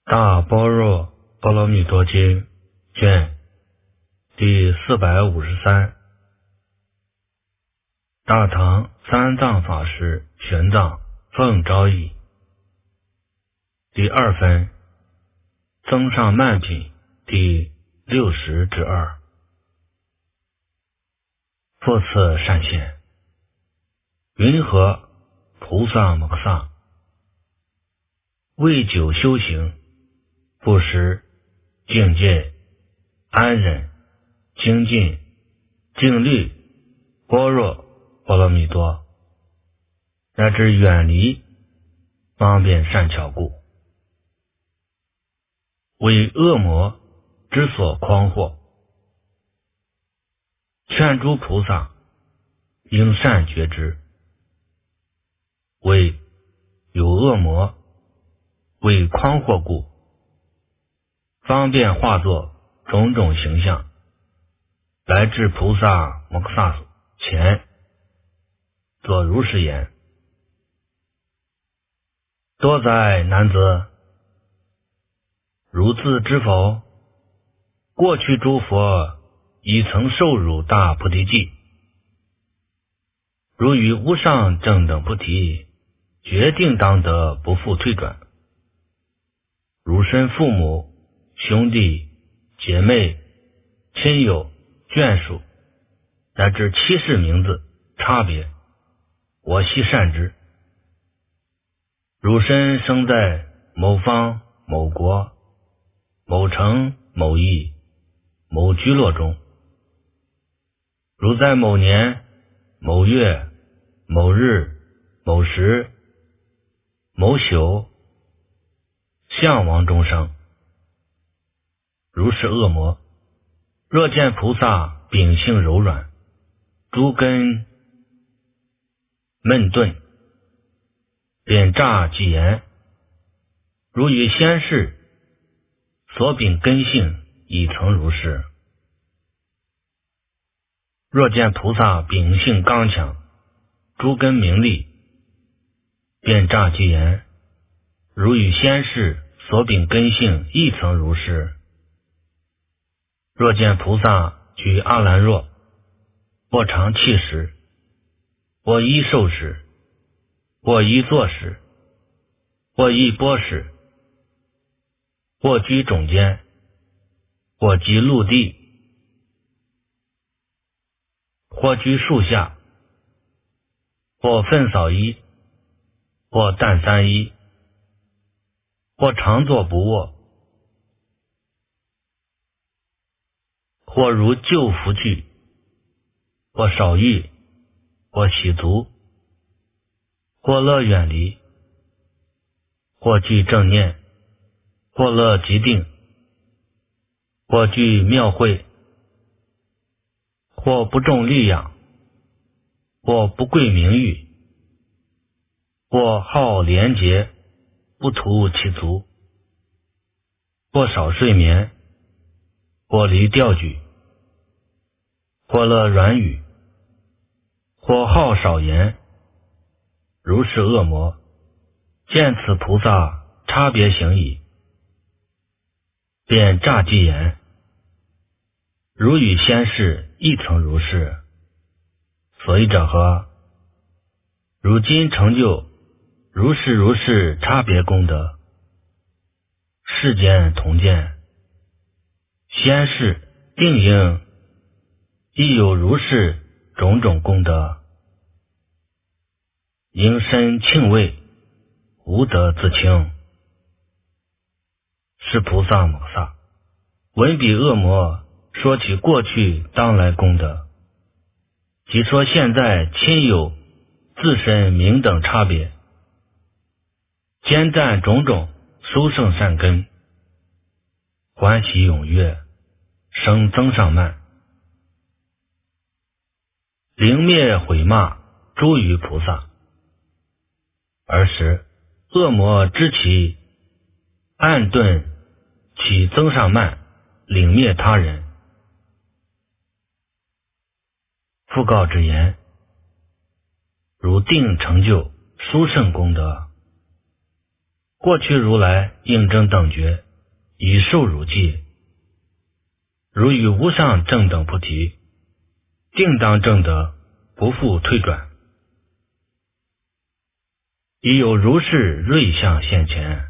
大般若波罗蜜多经卷第453，大唐三藏法师玄奘奉诏译，第二分增上慢品第60之2。复次善现，云何菩萨摩诃萨为久修行，不识境界安忍精进静虑般若波罗蜜多，乃至远离方便善巧故，为恶魔之所诓惑，劝诸菩萨应善觉之，为有恶魔为诓惑故，方便化作种种形象，来至菩萨摩诃萨前，作如是言：多哉男子，汝自知否？过去诸佛已曾受汝大菩提记，如于无上正等菩提，决定当得不复退转。汝身父母兄弟姐妹亲友眷属，乃至七世名字差别，我悉善知。汝身生在某方某国某城某邑某居落中，如在某年某月某日某时某宿相王中生，如是恶魔若见菩萨秉性柔软，诸根闷钝，便诈即言，如与先世所秉根性已曾如是。若见菩萨秉性刚强，诸根明利，便诈即言，如与先世所秉根性亦曾如是。若见菩萨举阿兰若，或常气时，或衣受时，或衣坐时，或衣钵时，或居中间，或居陆地，或居树下，或粪扫衣，或淡三衣，或常坐不卧，或如旧服具，或少欲，或喜足，或乐远离，或具正念，或乐极定，或具妙慧，或不重利养，或不贵名誉，或好廉洁不图其足，或少睡眠，或离钓举，或乐软语，或好少言，如是恶魔见此菩萨差别行矣，便诈即言，如与先世亦曾如是。所以者何？如今成就如是差别功德，世间同见，先世定应亦有如是种种功德，应身庆畏，无德自轻。是菩萨摩诃萨闻彼恶魔说起过去当来功德，即说现在亲友自身名等差别，兼赞种种殊胜善根，欢喜踊跃，生增上慢，凌灭毁骂诸于菩萨。尔时恶魔知其暗钝，起增上慢，领灭他人。复告之言：如定成就殊胜功德， 过去如来应正等觉，以受汝戒，如与无上正等菩提，定当证得，不复退转。已有如是瑞相现前。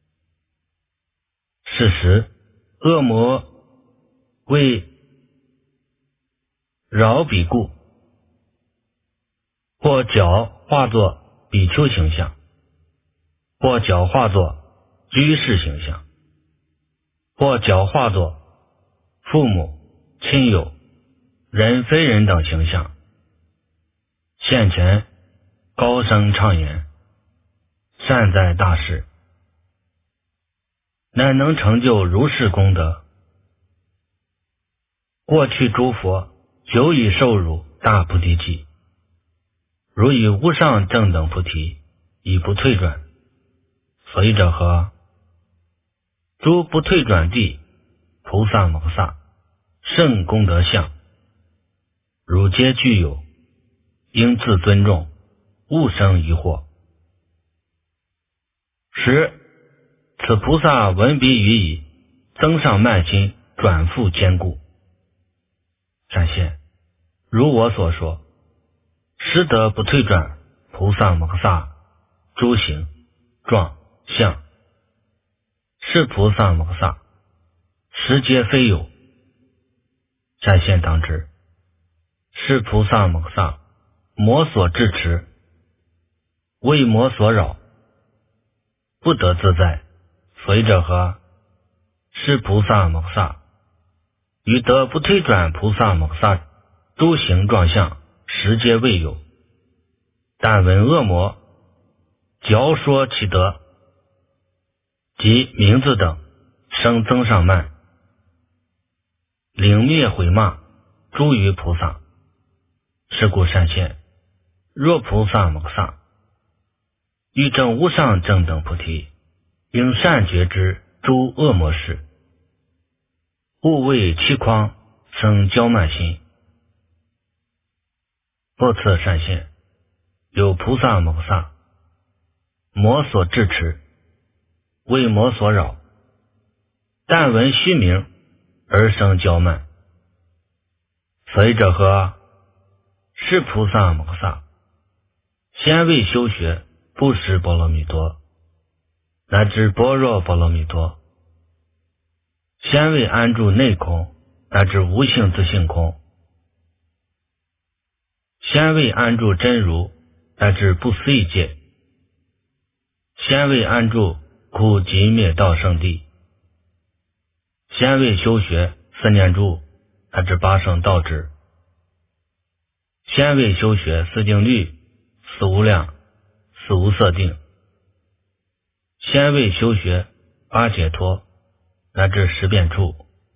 是时，恶魔为饶彼故，或脚化作比丘形象，或脚化作居士形象，或脚化作父母、亲友、人非人等形象，现前高声唱言：善哉大士，乃能成就如是功德。过去诸佛久已受汝大菩提记，如以无上正等菩提，已不退转。所以者何？诸不退转地菩萨摩萨圣功德相，汝皆具有，应自尊重，勿生疑惑。十，此菩萨闻彼语已，增上慢心，转复坚固。善现，如我所说，实得不退转菩萨摩萨诸行状相，是菩萨摩萨实皆非有。善现当知，是菩萨摩萨魔所制持，为魔所扰，不得自在。随者何？是菩萨摩萨与得不退转菩萨摩萨诸行状相，实皆未有。但闻恶魔教说其德及名字等，生增上慢，领灭毁骂诸于菩萨。是故善现，若菩萨摩萨欲证无上正等菩提，应善觉知诸恶魔事，勿为欺诳生骄慢心。不次善现，有菩萨摩萨魔所制持，为魔所扰，但闻虚名而生骄慢。随者何？是菩萨摩萨先为修学不识波罗蜜多，乃至般若波罗蜜多，先为安住内空，乃至无性自性空，先为安住真如，乃至不思议界，先为安住苦集灭道圣地，先为修学四念住，乃至八圣道智，先为修学四定律、四无量、四无色定，先为修学八解脱，乃至十变处，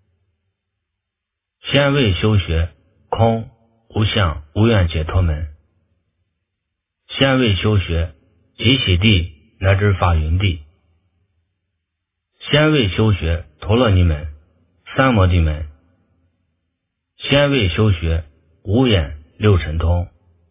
先为修学空、无相、无愿解脱门，先为修学极喜地乃至法云地，先为修学陀罗尼门、三摩地门，先为修学无眼六神通，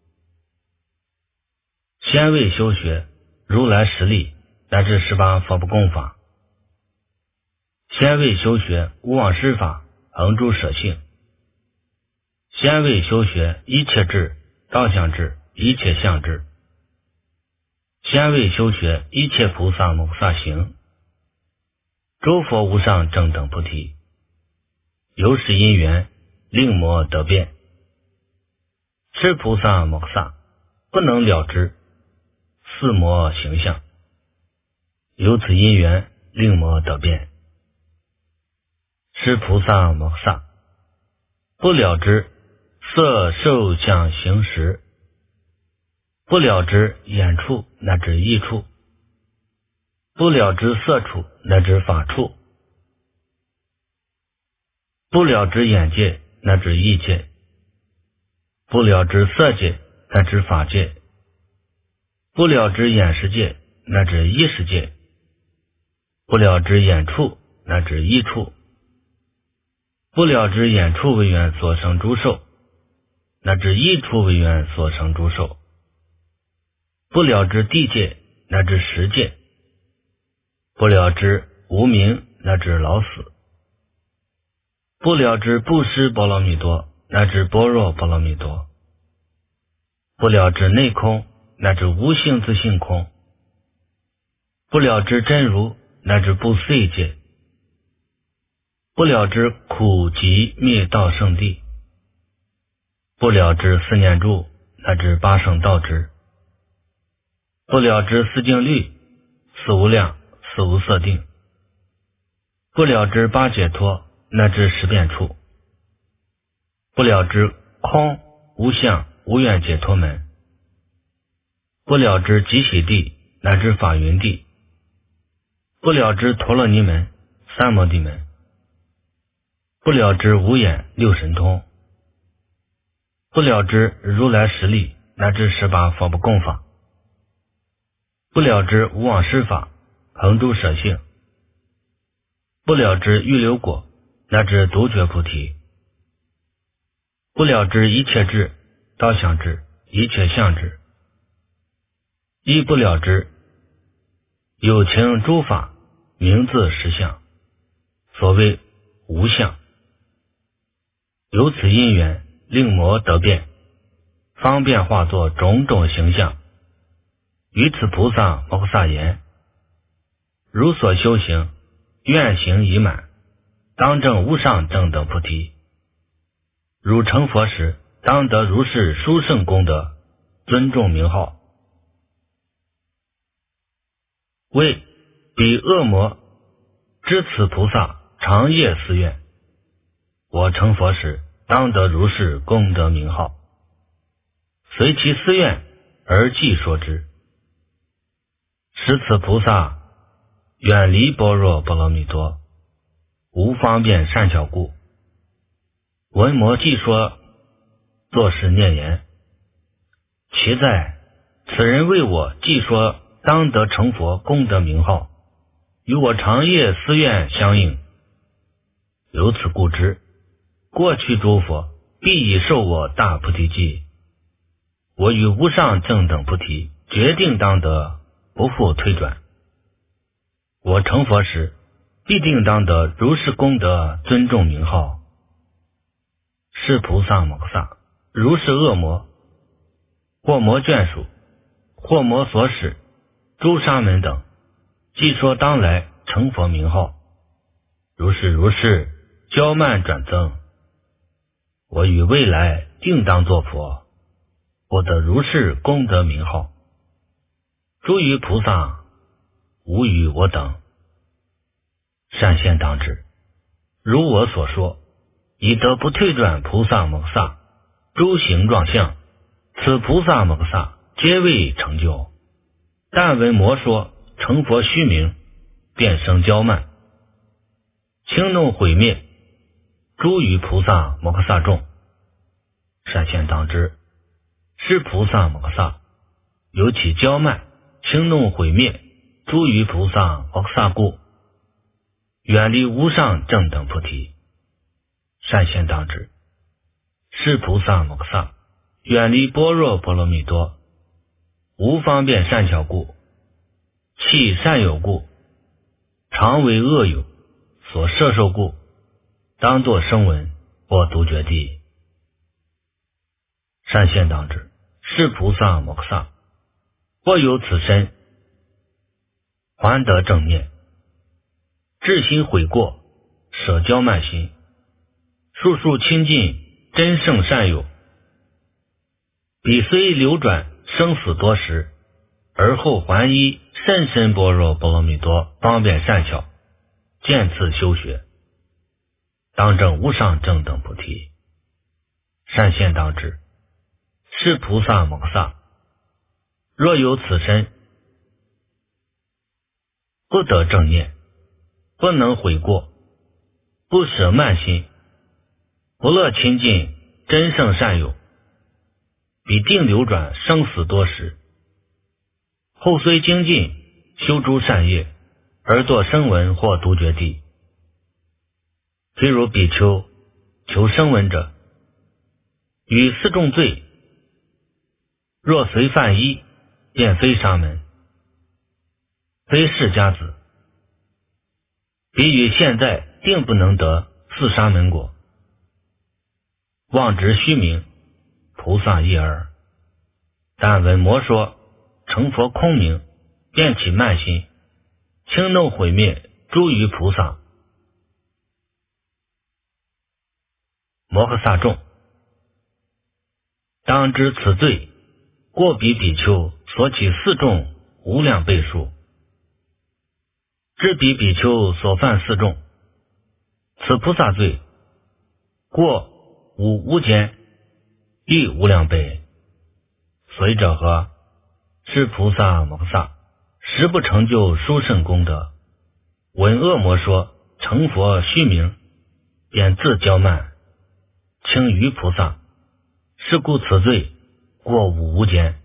先为修学如来实力乃至18佛不共法，先为修学无妄施法恒诸舍性，先为修学一切智、道相智、一切相智，先为修学一切菩萨摩萨行，诸佛无上正等菩提，由是因缘令魔得变。是菩萨摩萨不能了知四魔形象，由此因缘令魔得变。是菩萨摩萨不了知色受想行识，不了知眼处乃至意处，不了知色处乃至法处，不了知眼界乃至意界，不了知色界乃至法界，不了知眼识界乃至意识界，不了知眼处乃至意处，不了知眼处为缘所生诸受，乃至意处为缘所生诸受，不了知地界乃至识界， 不了知无明，乃至老死；不了知不施波罗蜜多，乃至般若波罗蜜多；不了知内空，乃至无性自性空；不了知真如，乃至不碎界；不了知苦集灭道圣地；不了知四念住，乃至八圣道支；不了知四静虑，四无量，四无色定；不了知八解脱，乃至十变处；不了知空无相无愿解脱门；不了知极喜地，乃至法云地；不了知陀罗尼门、三摩地门；不了知无眼六神通；不了知如来实力，乃至18佛不共法；不了知无妄施法，恒诸舍性；不了知预流果，乃至独觉菩提；不了知一切智、道相智、一切相智；亦不了知有情诸法名字实相，所谓无相。由此因缘，令魔得变，方便化作种种形象。于此菩萨摩诃萨言：如所修行，愿行已满，当证无上正等菩提。汝成佛时，当得如是殊胜功德，尊重名号。谓彼恶魔知此菩萨长夜思愿，我成佛时，当得如是功德名号，随其思愿而即说之。使此菩萨远离般若波罗蜜多，无方便善巧故，闻魔即说，作是念言：其在此人为我即说当得成佛功德名号，与我长夜思愿相应。由此故知，过去诸佛必已受我大菩提记，我与无上正等菩提决定当得，不复推转。我成佛时，必定当得如是功德尊重名号。是菩萨摩诃萨，如是恶魔，或魔眷属，或魔所使，诸沙门等，即说当来成佛名号，如是骄慢转增。我与未来定当作佛，获得如是功德名号。诸于菩萨无与我等，善现当知。如我所说，以得不退转菩萨摩诃萨诸形状相，此菩萨摩诃萨皆未成就。但闻魔说成佛虚名，便生骄慢，轻弄毁灭诸于菩萨摩诃萨众。善现当知，是菩萨摩诃萨有其骄慢，轻弄毁灭诸于菩萨摩诃萨故，远离无上正等菩提。善现当知，是菩萨摩诃萨远离般若波罗蜜多，无方便善巧故，弃善友故，常为恶友所摄受故，当作声闻或独觉地。善现当知，是菩萨摩诃萨或有此身，还得正念，至心悔过，舍骄慢心，速速亲近真圣善友。彼虽流转生死多时，而后还依甚深般若波罗蜜多方便善巧，渐次修学，当证无上正等菩提。善现当知，是菩萨摩诃萨若有此身，不得正念，不能悔过，不舍慢心，不乐亲近真圣善友，彼定流转生死多时，后虽精进修诸善业，而作声闻或独觉地。譬如比丘求声闻者，与四重罪，若随犯一，便非沙门，非释迦子， 比喻现在定不能得四沙门果，妄执虚名，菩萨一耳。但闻魔说，成佛空名，便起慢心，轻弄毁灭诸于菩萨。摩诃萨众，当知此罪过比比丘所起四众无量倍数，至彼比丘所犯四众，此菩萨罪过无间亦无量倍。随者何？是菩萨摩诃萨实不成就殊胜功德，闻恶魔说成佛虚名，便自骄慢，轻于菩萨，是故此罪过无间。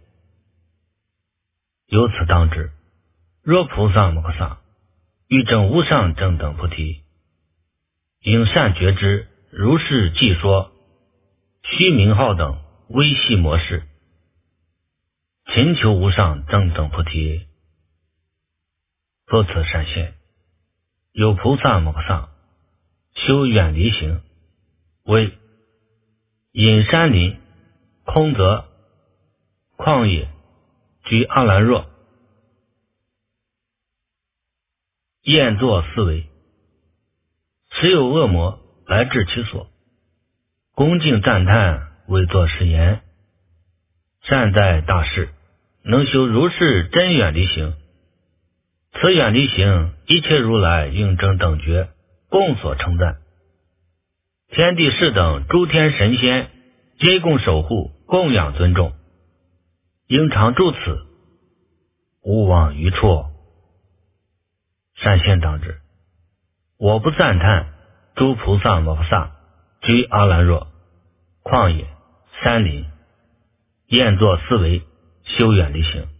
由此当知，若菩萨摩诃萨欲证无上正等菩提，应善觉知如是记说虚名号等微细模式，勤求无上正等菩提。作此善现，有菩萨摩诃萨修远离行，为隐山林、空泽、旷野、居阿兰若、宴作思维，时有恶魔来至其所，恭敬赞叹，为作是言：善哉大士，能修如是真远离行。此远离行，一切如来应证等觉共所称赞，天地士等诸天神仙皆共守护供养尊重，应常住此，勿往于处。善现当知，我不赞叹诸菩萨摩诃萨居阿兰若、旷野、山林，宴作思维，修远离行。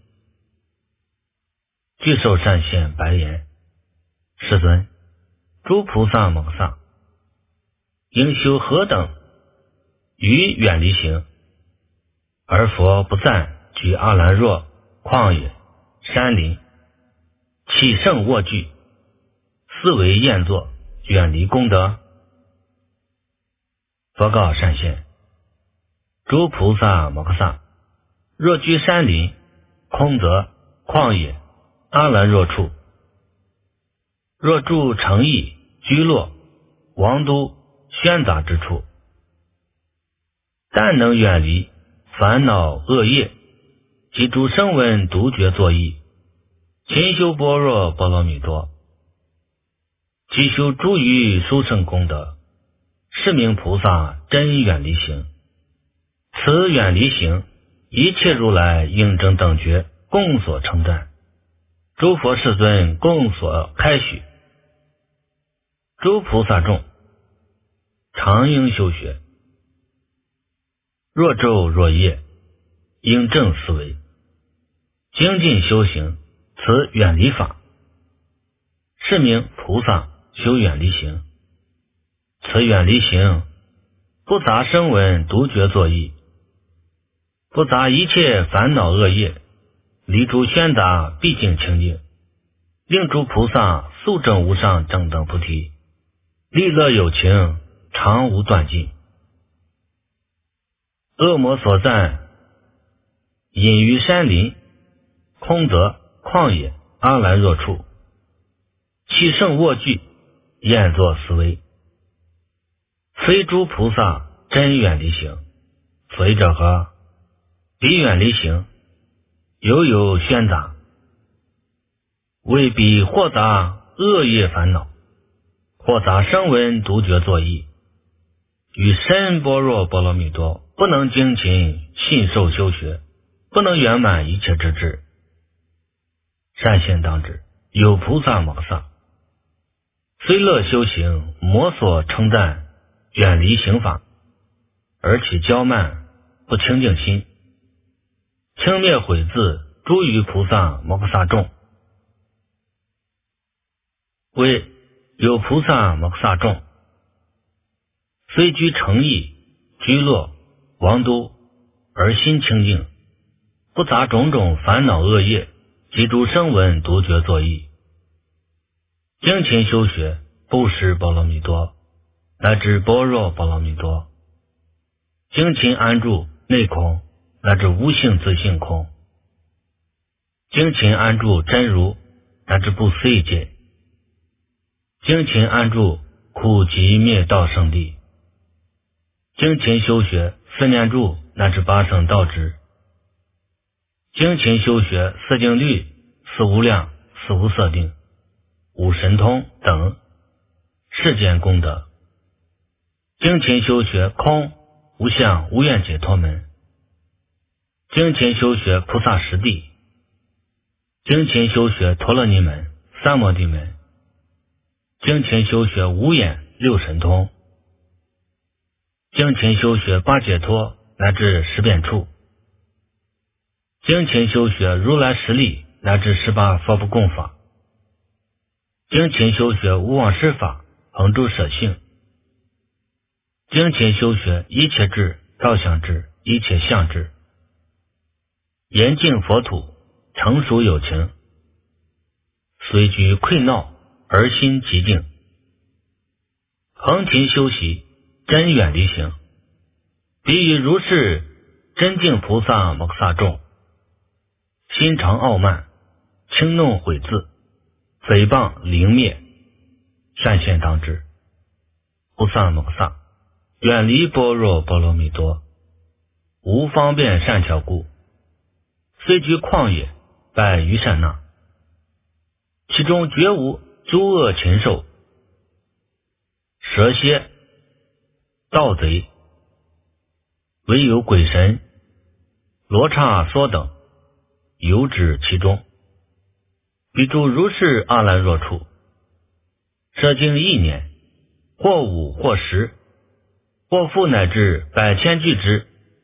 具受善现白言：世尊，诸菩萨摩诃萨应修何等于远离行，而佛不赞居阿兰若、旷野、山林，起胜卧具，思维宴作远离功德？佛告善现：诸菩萨摩诃萨若居山林、空泽、旷野、阿兰若处，若住城邑、居落、王都、喧杂之处，但能远离烦恼恶业及诸声闻独觉作意，勤修般若波罗蜜多，其修诸于殊胜功德，是名菩萨真远离行。此远离行，一切如来应证等觉共所称赞，诸佛世尊共所开许。诸菩萨众常应修学，若昼若夜，应正思维，精进修行，此远离法，是名菩萨修远离行。此远离行，不杂声闻独觉作意，不杂一切烦恼恶业，离诸喧杂，毕竟清净，令诸菩萨速证无上正等菩提，利乐有情，常无断尽。恶魔所赞，隐于山林、空泽、旷野、阿兰若处，其胜卧具，宴作思维，非诸菩萨真远离行。随者何？彼远离行，犹有喧杂，为彼或杂恶业烦恼，或杂声闻独觉作意，与深般若波罗蜜多不能精勤信受修学，不能圆满一切之智。善现当知，有菩萨摩诃萨虽乐修行，魔所称赞远离行法，而起骄慢，不清净心，轻蔑毁自诸于菩萨摩诃萨众。为有菩萨摩诃萨众虽居城邑、居落、王都，而心清净，不杂种种烦恼恶业及诸声闻独觉作意， 精勤修学，不识波罗蜜多，乃至般若波罗蜜多。精勤安住内空，乃至无性自性空。精勤安住真如，乃至不思议界。精勤安住苦集灭道圣地。精勤修学四念住，乃至八圣道支。精勤修学四静虑、四无量、四无色定、五神通等世间功德。精勤修学空、无相、无愿解脱门。精勤修学菩萨十地。精勤修学陀罗尼门、三摩地门。精勤修学无眼六神通。精勤修学八解脱乃至十遍处。精勤修学如来实力乃至18佛不共法。精勤修学无妄施法，恒住舍性。精勤修学一切智、道相智、一切相智。严净佛土，成熟有情，虽居溃闹而心极静。恒勤修习，真远离行。比喻如是真净菩萨摩诃萨众，心常傲慢，轻弄毁字，诽谤凌灭，善现当知。菩萨摩诃萨远离般若波罗蜜多，无方便善巧故，虽居旷野，拜于善那，其中绝无诸恶禽兽、蛇蝎、盗贼，唯有鬼神、罗刹梭等游止其中。彼诸如是阿兰若处，摄经1年，或5或10，或复乃至100千俱之。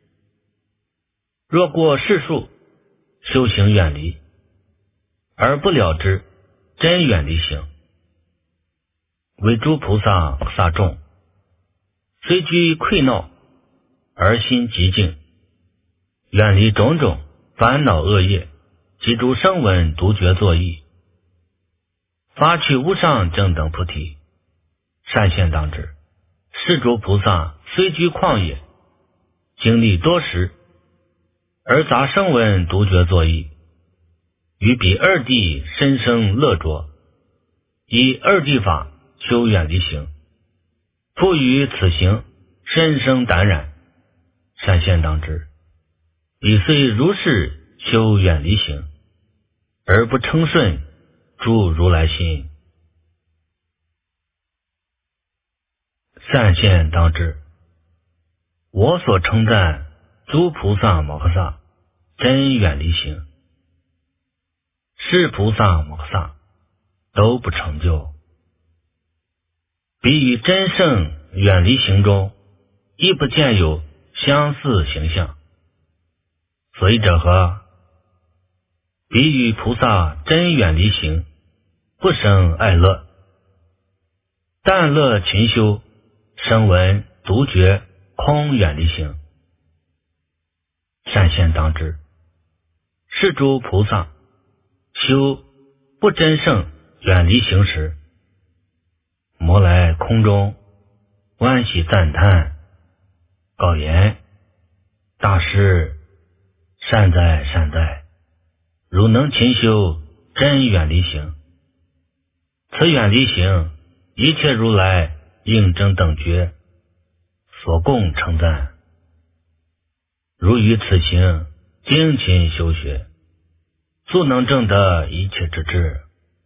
若过世数，修行远离，而不了之，真远离行。为诸菩萨菩萨众，虽居溃闹，而心极静，远离种种烦恼恶业及诸声闻独觉作意，发去无上正等菩提，善现当知。是诸菩萨虽居旷野，经历多时，而杂声闻独觉作意，于彼二谛深生乐着，以二谛法修远离行，复于此行深生胆染，善现当知。彼虽如是修远离行，而不称顺诸如来心，善现当知。我所称赞诸菩萨摩诃萨真远离行，是菩萨摩诃萨都不成就。彼于真圣远离行中，亦不见有相似形象。所以者何？彼于菩萨真远离行，不生爱乐，但乐勤修，声闻独觉空远离行，善现当知。是诸菩萨修不真圣远离行时，摩来空中欢喜赞叹，告言：大师，善哉善哉，汝能勤修真远离行。此远离行，一切如来应证等觉所共称赞。如于此行精勤修学，速能证得一切之智，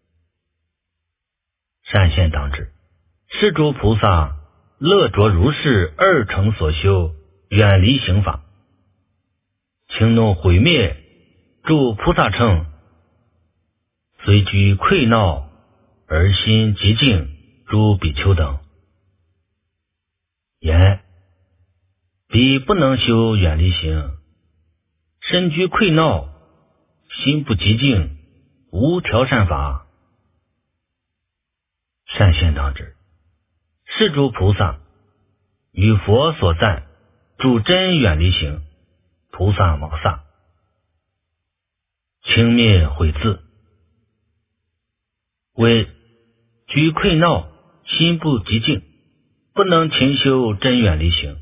善现当知。是诸菩萨乐着如是二乘所修远离行法，轻弄毁灭诸菩萨乘，虽居溃闹而心极静诸比丘等，言彼不能修远离行，身居溃闹，心不极静，无调善法，善现当知。是诸菩萨与佛所赞助真远离行菩萨摩诃萨，轻灭毁字，为居困恼，心不寂静，不能勤修真远离行。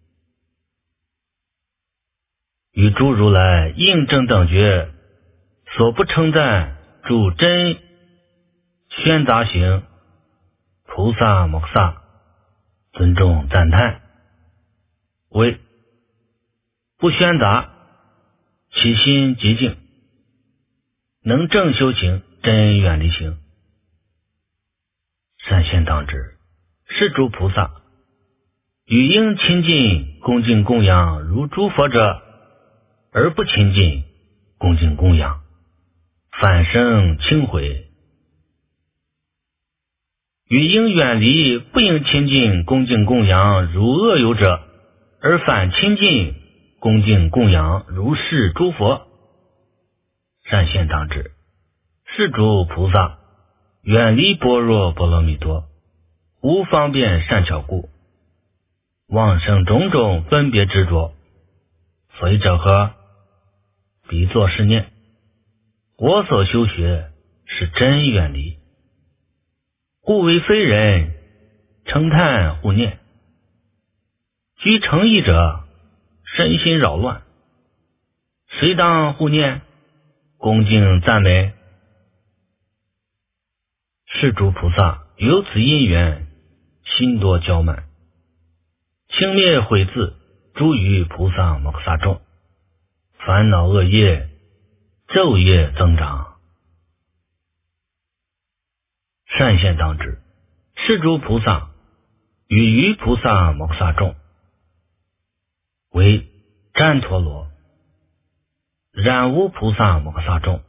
与诸如来应正等觉所不称赞诸真宣杂行菩萨摩诃萨尊重赞叹，为不宣杂，其心寂静，能正修行真远离行。善现当知，是诸菩萨与应亲近恭敬供养如诸佛者，而不亲近恭敬供养，反生轻毁；与应远离不应亲近恭敬供养如恶友者，而反亲近恭敬供养如是诸佛。善现当知，是诸菩萨远离般若波罗蜜多，无方便善巧故，妄生种种分别执着。所以者何？彼作是念：我所修学是真远离，故为非人称叹护念。居诚意者，身心扰乱，谁当护念恭敬赞美？是诸菩萨由此因缘，心多骄慢，轻蔑毁自诸于菩萨摩诃萨众，烦恼恶业昼夜增长。善现当知，是诸菩萨与于菩萨摩诃萨众，为旃陀罗染污菩萨摩诃萨众，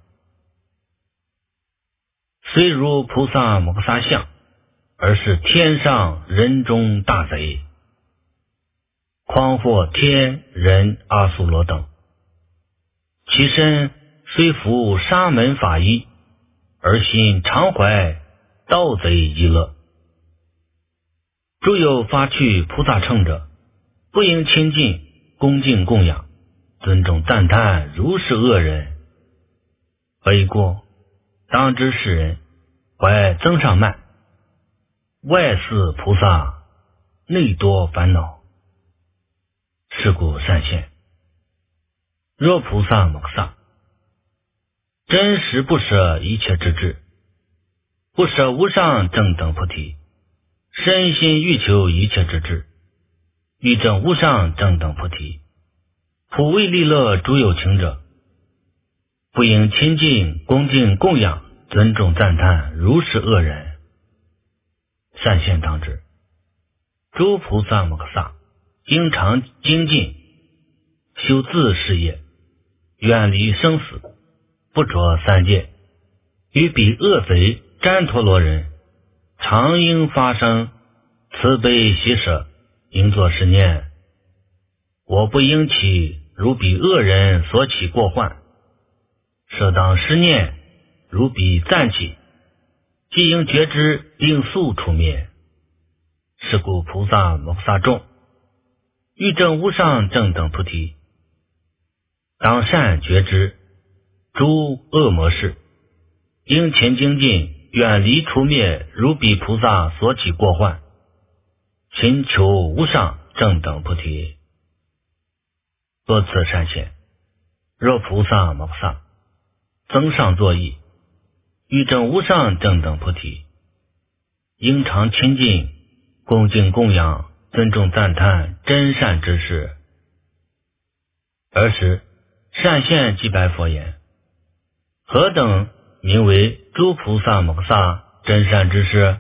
虽如菩萨摩诃萨相，而是天上人中大贼，诳惑天人阿苏罗等。其身虽服沙门法衣，而心常怀盗贼疑乐。诸有发去菩萨乘者，不应亲近恭敬供养尊重赞叹如是恶人。何以故？当知世人怀增上慢，外似菩萨，内多烦恼。是故善现，若菩萨摩诃萨真实不舍一切之智，不舍无上正等菩提，身心欲求一切之智，欲证无上正等菩提，普为利乐诸有情者，不应亲近恭敬供养尊重赞叹如是恶人。善现当知，诸菩萨摩诃萨应常精进修自事业，远离生死，不着三界，与彼恶贼旃陀罗人常应发生慈悲喜舍，应作是念：我不应起如彼恶人所起过患，设当是念如彼暂起，即应觉知并速除灭。是故菩萨摩诃萨众欲证无上正等菩提，当善觉知诸恶魔事，应勤精进远离除灭如彼菩萨所起过患，勤求无上正等菩提。多次善现，若菩萨摩诃萨增上作意，欲证无上正等菩提，应常亲近恭敬供养尊重赞叹真善之事。尔时善现即白佛言：何等名为诸菩萨摩诃萨真善之事？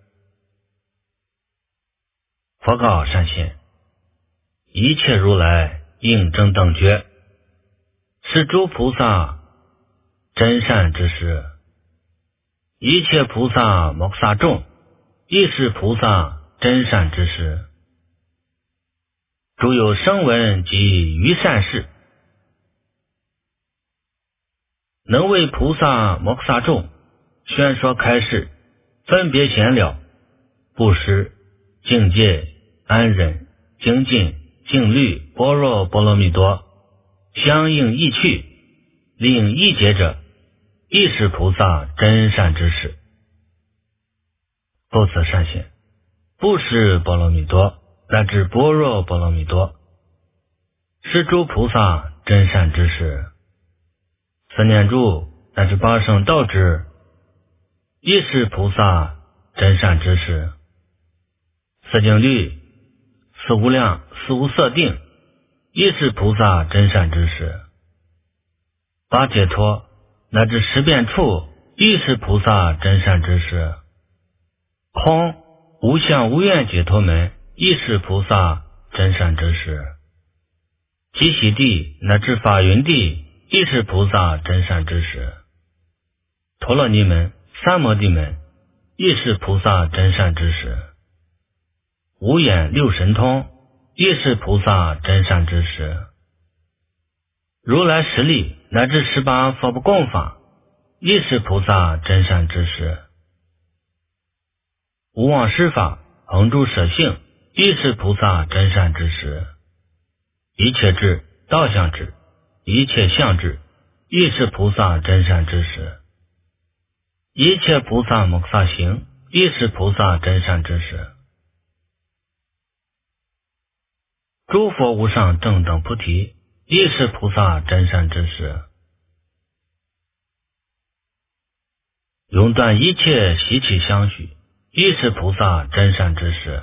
佛告善现：一切如来应正等觉，是诸菩萨真善之事。一切菩萨摩诃萨众亦是菩萨真善之事。诸有声闻及于善事，能为菩萨摩诃萨众宣说开示，分别闲了，布施、境界、安忍、精进、静虑、般若波罗蜜多，相应意趣，令意解者，亦是菩萨真善之事。 不辞善现，不识波罗蜜多，乃至般若波罗蜜多，是诸菩萨真善之事。四念住乃至八圣道之，亦是菩萨真善之事。四静虑、四无量、四无色定，亦是菩萨真善之事。八解脱乃至十变处，亦是菩萨真善之事。空、无相、无愿解脱门，亦是菩萨真善之事。极喜地乃至法云地，亦是菩萨真善之事。陀罗尼门、三摩地门，亦是菩萨真善之事。五眼六神通，亦是菩萨真善之事。如来十力乃至18佛不共法，亦是菩萨真善之事。无妄施法，恒住舍性，亦是菩萨真善之事。一切智、道相智、一切相智，亦是菩萨真善之事。一切菩萨摩萨行，亦是菩萨真善之事。诸佛无上正等菩提，亦是菩萨真善之事。永断一切习气相续，亦是菩萨真善之事。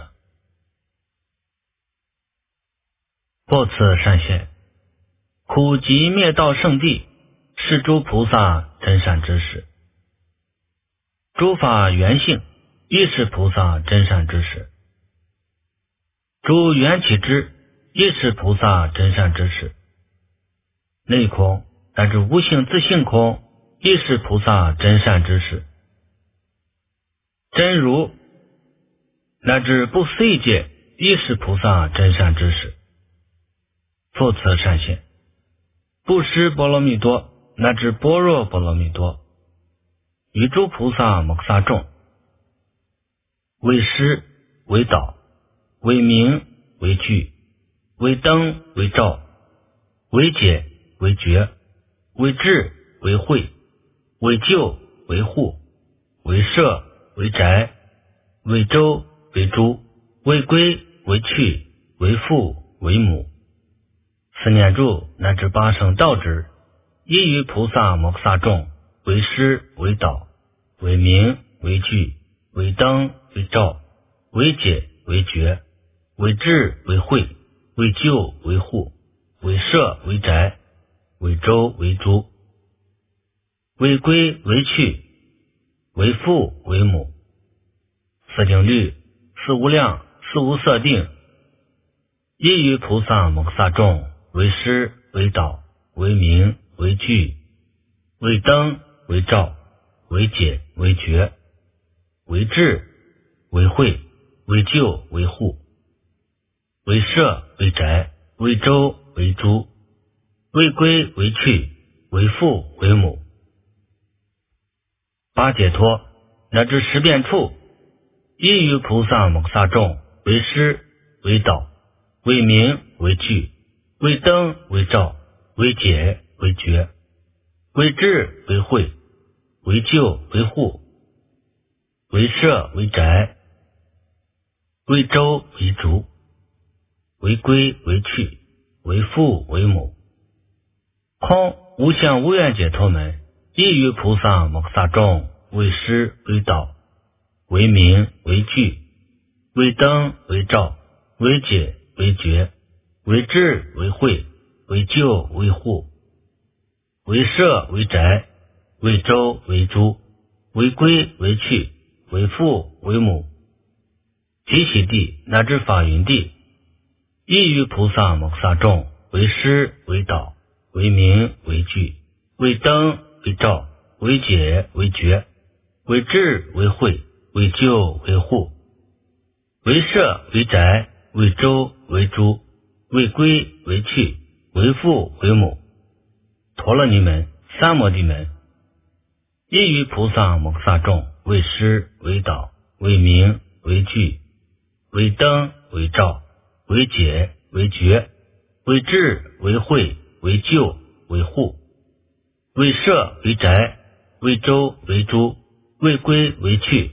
不辞善现，苦集灭道圣地，是诸菩萨真善之事。诸法缘性，亦是菩萨真善之事。诸缘起之，亦是菩萨真善之事。内空乃至无性自性空，亦是菩萨真善之事。真如乃至不思议界，亦是菩萨真善之事。复辞善现，不施波罗蜜多乃至般若波罗蜜多，与诸菩萨摩萨众，为师为导，为明为具，为灯为照，为解为觉，为智为慧，为救为护，为舍为宅，为周为诸，为归为去，为父为母。四念住乃至八圣道之，亦于菩萨摩萨众，为师为导，为明为具，为灯为照，为解为觉，为智为慧，为救为护，为舍为宅，为周为诸，为归为去，为父为母。四静虑、四无量、四无色定，亦于菩萨摩萨众，为师为导，为明为具，为灯为照，为解为觉，为智为慧，为救为护，为舍为宅，为周为诸，为归为去，为父为母。八解脱乃至十变处，亦于菩萨摩萨众，为师为导，为明为具，为灯为照，为解为觉，为智为慧，为救为护，为舍为宅，为周为诸，为归为去，为父为母。空、无相、无愿解脱门，亦于菩萨摩萨众，为师为导，为明为具，为灯为照，为解为觉，为智为慧，为救为护，为舍为宅，为周为诸，为归为去，为父为母。极喜地乃至法云地，亦于菩萨摩萨众，为师为导，为明为具，为灯为照，为解为觉，为智为慧，为救为护，为舍为宅，为周为诸，为归为去，为父为母。陀罗尼门、三摩地门，亦于菩萨摩萨众，为师为导，为明为具，为灯为照，为解为觉，为智为慧，为救为护，为舍为宅，为周为诸，为归为去，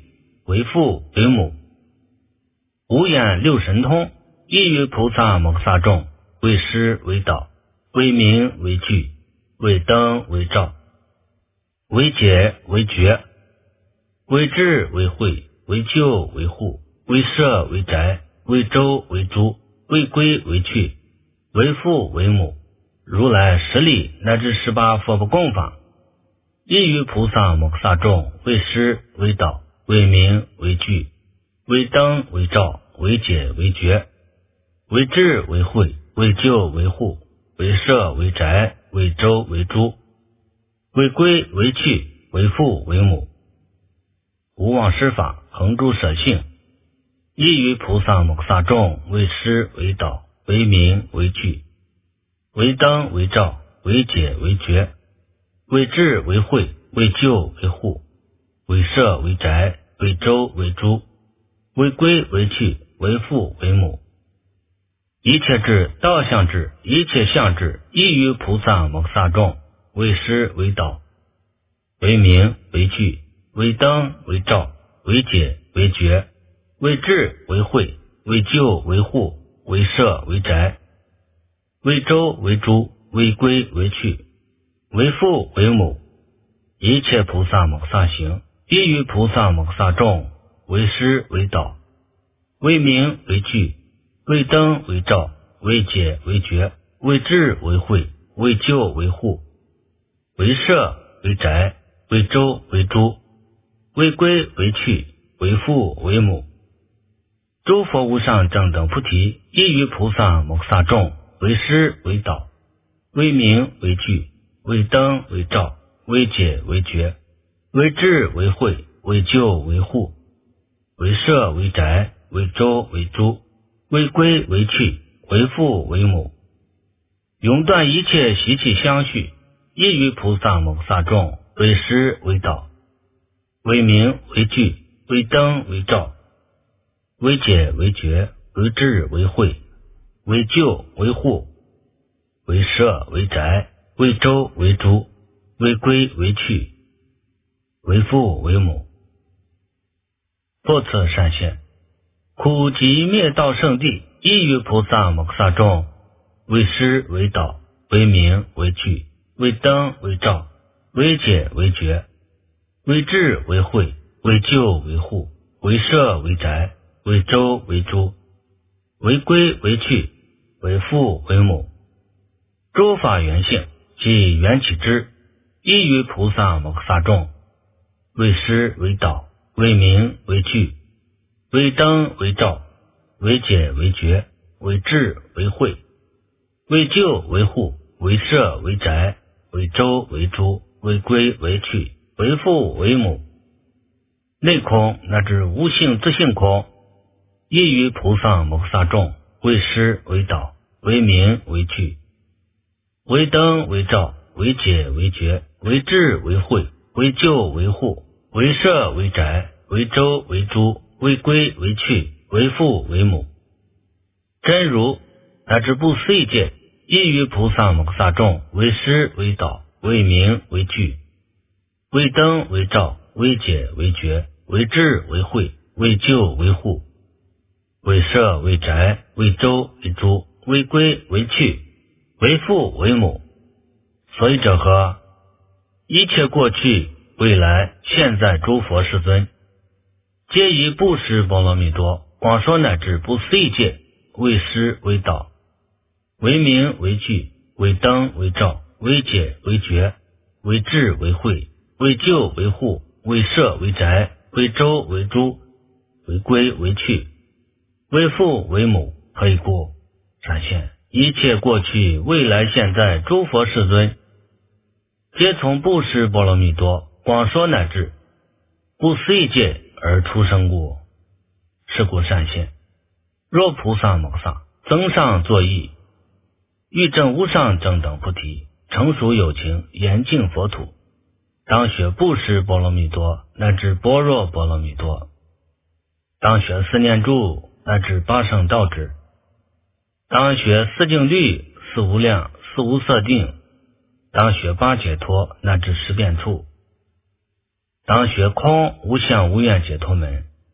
为父为母。五眼六神通，亦于菩萨摩诃萨众，为师为导，为明为具，为灯为照，为解为觉，为智为慧，为救为护，为舍为宅，为周为诸，为归为去，为父为母。如来十力乃至18佛不共法，亦于菩萨摩诃萨众，为师为导，为明为具，为灯为照，为解为觉，为智为慧，为救为护，为舍为宅，为周为诸，为归为去，为父为母。无妄施法，恒诸舍性，亦于菩萨摩诃萨众，为师为导，为明为具，为灯为照，为解为觉，为智为慧，为救为护，为舍为宅，为周为诸，为归为去，为父为母。一切智、道相智、一切相智，亦于菩萨摩诃萨众，为师为导，为明为具，为灯为照，为解为觉，为智为慧，为救为护，为舍为宅，为周为诸，为归为去，为父为母。一切菩萨摩诃萨行，亦于菩萨摩诃萨众，为师为导，为明为具，为灯为照，为解为觉，为智为慧，为救为护，为舍为宅，为周为诸，为归为去，为父为母。诸佛无上正等菩提，亦于菩萨摩诃萨众，为师为导，为明为具，为灯为照，为解为觉，为智为慧，为救为护，为舍为宅，为周为诸，为归为去，为父为母。永断一切习气相续，亦于菩萨摩诃萨众，为师为导，为明为具，为灯为照，为解为觉，为智为慧，为救为护，为舍为宅，为周为诸，为归为去，为父为母。不测善现，苦集灭道圣地，亦于菩萨摩诃萨众，为师为导，为明为具，为灯为照，为解为觉，为智为慧，为救为护，为舍为宅，为周为诸，为归为去，为父为母。诸法缘性，即缘起之，亦于菩萨摩诃萨众，为师为导，为明为具，为灯为照，为解为觉，为智为慧，为救为护，为舍为宅，为周为诸，为归为去，为父为母。内空乃至无性自性空，亦于菩萨摩诃萨众，为师为导，为明为具，为灯为照，为解为觉，为智为慧，为救为护，为舍为宅，为周为诸，为归为去，为父为母。真如乃至不思议界，亦于菩萨摩诃萨众，为师为导，为明为具，为灯为照，为解为觉，为智为慧，为救为护，为舍为宅，为周为诸，为归为去，为父为母。所以者何？一切过去未来现在诸佛世尊，皆以布施波罗蜜多广说乃至不思议界，为师为导，为明为具，为灯为照，为解为觉，为智为慧，为救为护，为舍为宅，为周为诸，为归为去，为父为母。何以故？闪现一切过去未来现在诸佛世尊，皆从布施波罗蜜多广说乃至不思议界而出生故。是故善现，若菩萨摩诃萨增上作意，欲证无上正等菩提，成熟有情，严净佛土，当学布施波罗蜜多乃至般若波罗蜜多，当学四念住乃至八圣道支，当学四净律、四无量、四无色定，当学八解脱乃至十变处，当学空无相无愿解脱门，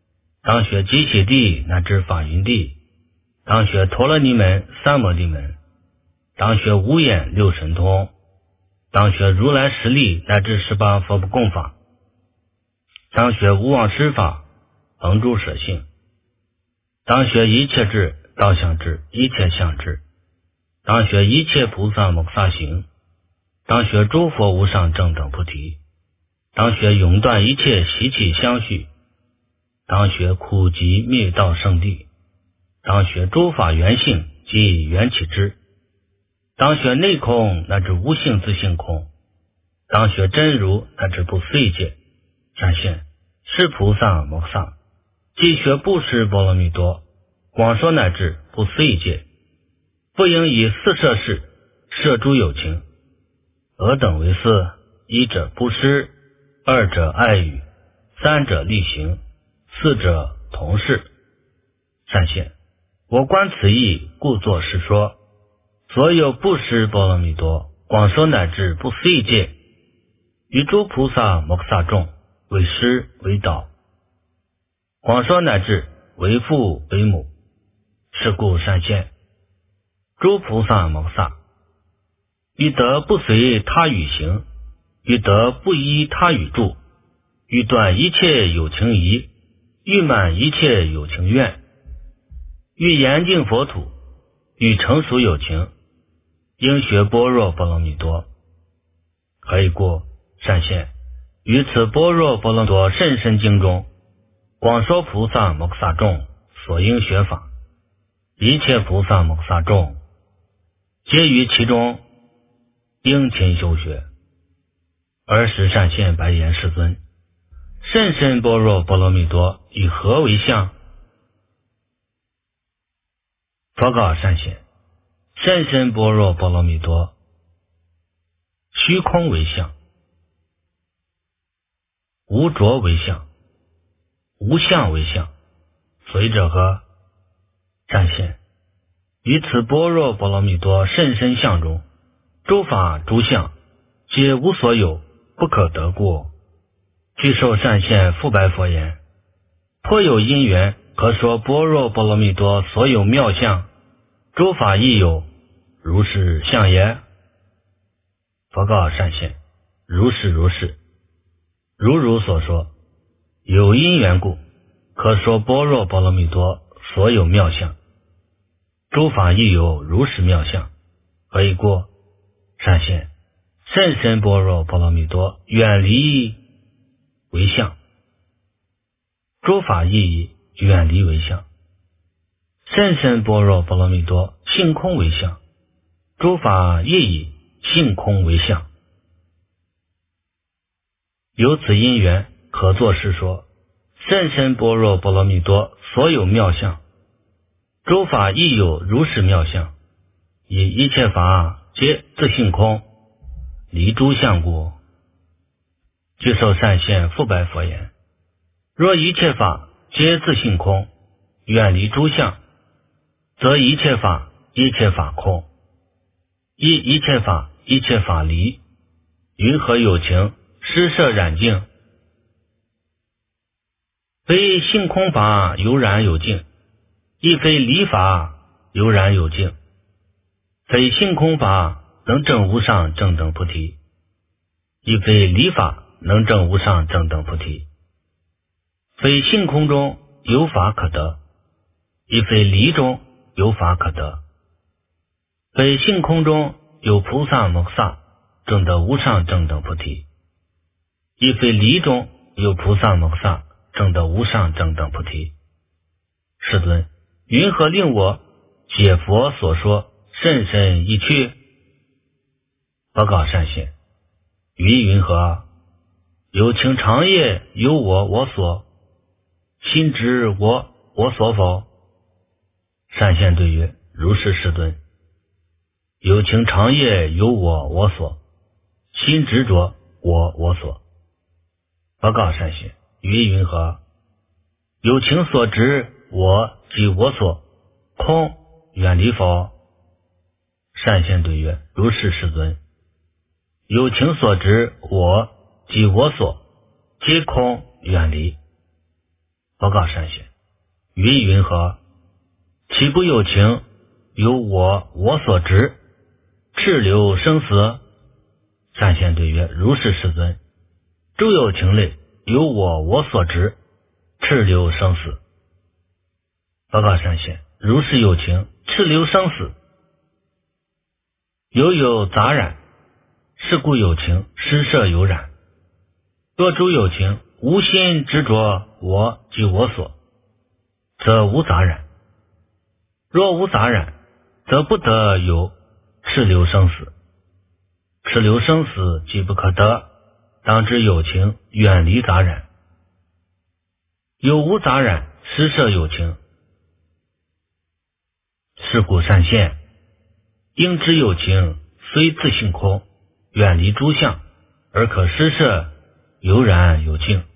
当学极其地乃至法云地，当学陀罗尼门、三摩地门，当学无眼六神通，当学如来实力乃至18佛不共法，当学无妄施法，恒住舍性，当学一切智、道相智、一切相智，当学一切菩萨摩萨行，当学诸佛无上正等菩提，当学永断一切习气相续，当学苦集灭道圣地，当学诸法原性即缘起之，当学内空乃至无性自性空，当学真如乃至不思议界，闪现是菩萨摩萨，即学布施波罗蜜多，广说乃至不思议界，不应以四摄事摄诸有情。尔等为四：一者布施，二者爱语，三者力行，四者同事。善现，我观此意，故作是说。所有布施波罗蜜多，广说乃至不思议界，于诸菩萨摩萨众为师为导，广说乃至为父为母。是故善现，诸菩萨摩萨欲得不随他语行，欲得不依他语住，欲断一切有情疑，欲满一切有情愿，欲严净佛土，欲成熟有情，应学般若波罗蜜多。何以故？善现，于此般若波罗蜜多甚深经中，广说菩萨摩萨众所应学法，一切菩萨摩萨众皆于其中应勤修学。尔时善现白言世尊：甚深般若波罗蜜多以何为相？佛告善现：甚深般若波罗蜜多，虚空为相，无着为相，无相为相。随者何？善现，于此般若波罗蜜多甚深相中，诸法诸相皆无所有，不可得故。具受善现复白佛言：颇有因缘，可说般若波罗蜜多所有妙相，诸法亦有，如是相也。佛告善现：如是如是，如所说，有因缘故，可说般若波罗蜜多所有妙相，诸法亦有如是妙相。何以故？善现，甚深般若波罗蜜多远离为相，诸法亦以远离为相。甚深般若波罗蜜多性空为相，诸法亦以性空为相。由此因缘，可作是说：甚深般若波罗蜜多所有妙相，诸法亦有如是妙相，以一切法皆自性空，离诸相故。具受善现复白佛言：若一切法皆自性空，远离诸相，则一切法一切法空，依一切法一切法离，云何有情施设染净？非性空法犹然有净，亦非离法犹然有净。非性空法能证无上正等菩提，亦非离法能证无上正等菩提。非性空中有法可得，亦非离中有法可得。非性空中有菩萨摩萨证得无上正等菩提，亦非离中有菩萨摩萨证得无上正等菩提。世尊，云何令我解佛所说甚深义趣？佛告善现：于云何？有情长夜有我所，心知我所否？善现对曰：如是世尊。有情长夜有我所，心执着我所。佛告善现：于云何？有情所执我即我所，空远离否？善现对曰：如是世尊。有情所执我即我所，皆空远离。佛告善现： 云云何？岂不有情？有我所执，赤流生死。善现对曰：如是世尊。诸有情类，有我所执，赤流生死。报告善现，如是有情，赤流生死。有杂染，是故有情，施设有染。若诸有情无心执着我及我所，则无杂染；若无杂染，则不得有赤流生死。赤流生死即不可得，当知有情远离杂染。有无杂染，施设有情。是故善现，应知有情虽自性空，远离诸相，而可施设有染有净。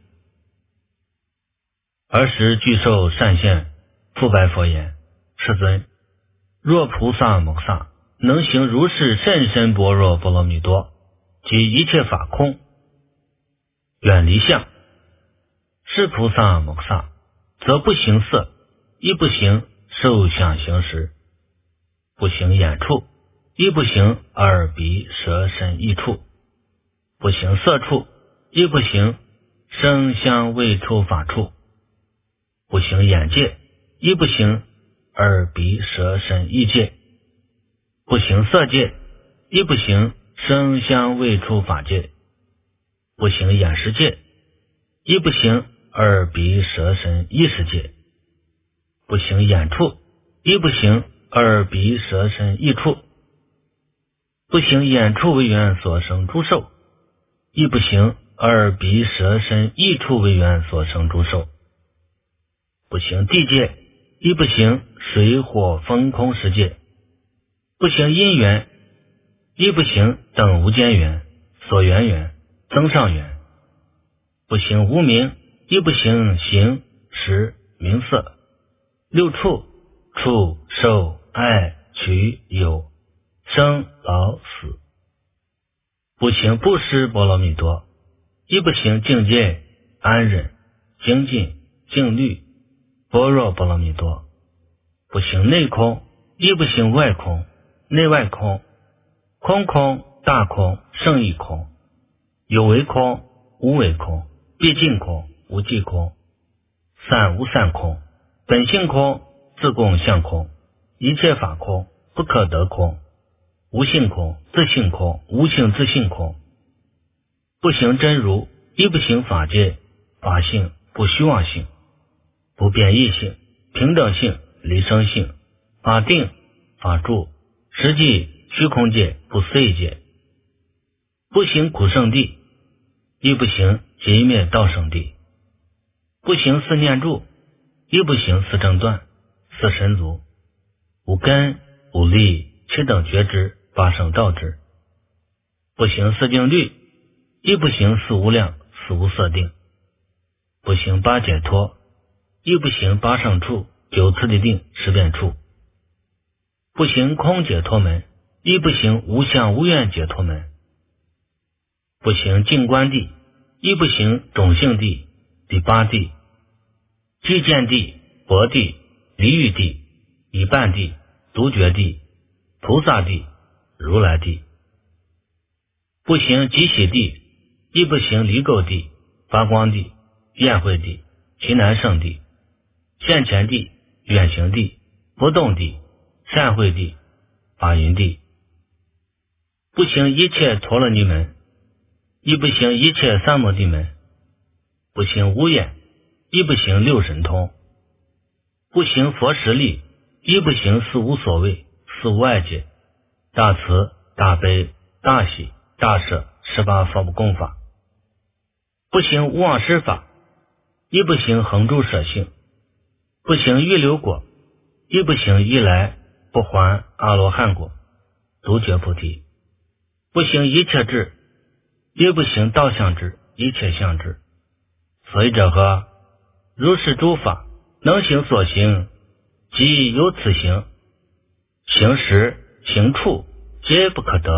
尔时具受善现，复白佛言：世尊，若菩萨摩萨能行如是甚深般若波罗蜜多，即一切法空，远离相，是菩萨摩萨，则不行色，亦不行受想行识，不行眼处，亦不行耳鼻舌身意处，不行色处，亦不行声香味触法处，不行眼界，亦不行耳鼻舌身意界，不行色界，亦不行声香味触法界，不行眼识界，亦不行耳鼻舌身意识界，不行眼处，亦不行耳鼻舌身意处，不行眼处为缘所生诸受，亦不行耳鼻舌身意处为缘所生诸受，不行地界，亦不行水火风空世界，不行因缘，亦不行等无间缘、所缘缘、增上缘，不行无明，亦不行形识名色六处触受爱取有生老死，不行布施波罗蜜多，亦不行境界安忍精进静虑般若波罗蜜多，不行内空，亦不行外空内外空，空空大空胜义空，有为空无为空，毕竟空无际空，散无散空，本性空自共相空，一切法空不可得空，无性空自性空无性自性空，不行真如，亦不行法界法性不虚妄性，不变异性平等性离生性法定法住实际虚空界不碎界，不行苦圣地，亦不行极灭道圣地，不行四念住，亦不行四正断四神足，无根无力七等觉知八圣道知，不行四定律，亦不行四无量四无色定，不行八解脱，亦不行八圣处九次第定十变处，不行空解脱门，亦不行无相无愿解脱门，不行静观地，亦不行种性地第八地寂见地薄地离欲地已半地独觉地菩萨地如来地，不行极喜地，亦不行离垢地发光地宴会地奇难胜地现前地远行地不动地善会地法云地，不行一切陀罗尼门，亦不行一切三摩地门，不行无眼，亦不行六神通，不行佛实力，亦不行四无所谓四无碍界大慈大悲大喜大舍18佛不共法，不行无妄施法，亦不行恒住舍性，不行预流果，亦不行一来不还阿罗汉果独觉菩提，不行一切智，亦不行道相智一切相智。所以者何？如是诸法能行所行，即有此行，行识行处皆不可得。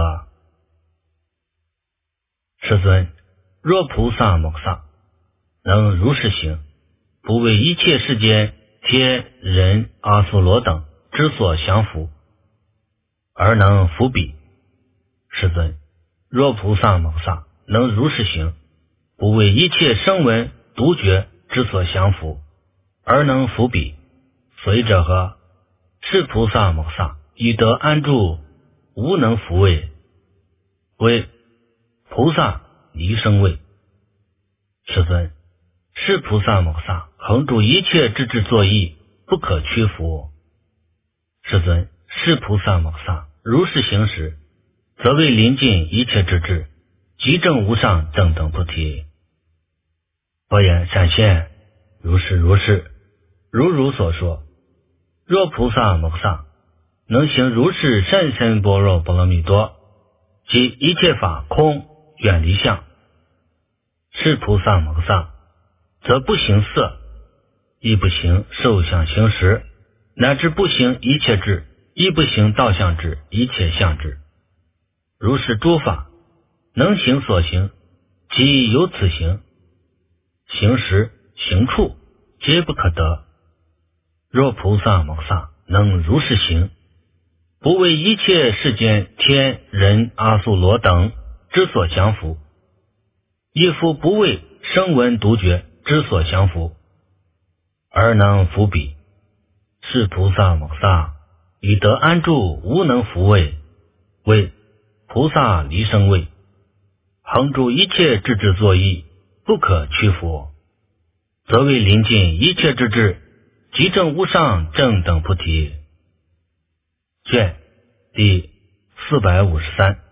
世尊，若菩萨摩萨能如是行，不为一切世间天人阿修罗等之所降伏，而能伏彼。世尊，若菩萨摩萨能如是行，不为一切声闻独觉之所降伏，而能伏彼，随者何？是菩萨摩萨以得安住，无能伏位，为菩萨离生位。世尊，是菩萨摩萨恒住一切智智作意，不可屈服。世尊，是菩萨摩萨如是行时，则为临近一切智智，即证无上正等菩提。佛言：善现，如是如是，如所说。若菩萨摩萨能行如是甚深般若波罗蜜多，即一切法空，远离相，是菩萨摩萨则不行色，亦不行受想行识，乃至不行一切智，亦不行道相智一切相智。如是诸法能行所行，即有此行，行识行处皆不可得。若菩萨摩萨能如是行，不为一切世间天人阿修罗等之所降伏，亦复不为声闻独觉之所降伏，而能伏彼。是菩萨摩萨以得安住，无能伏位，为菩萨离生位，恒住一切智智作意，不可屈服，则为临近一切智智，即证无上正等菩提。卷第453。